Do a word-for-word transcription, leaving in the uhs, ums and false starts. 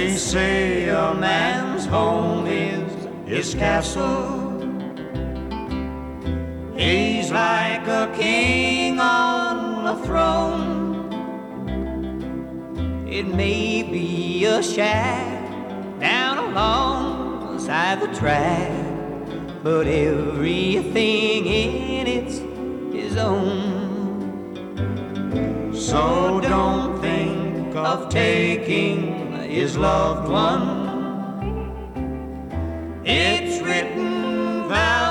They say a man's home is his castle. He's like a king on a throne. It may be a shack down alongside the track, but everything in it's his own. So don't think of taking his loved one. It's written down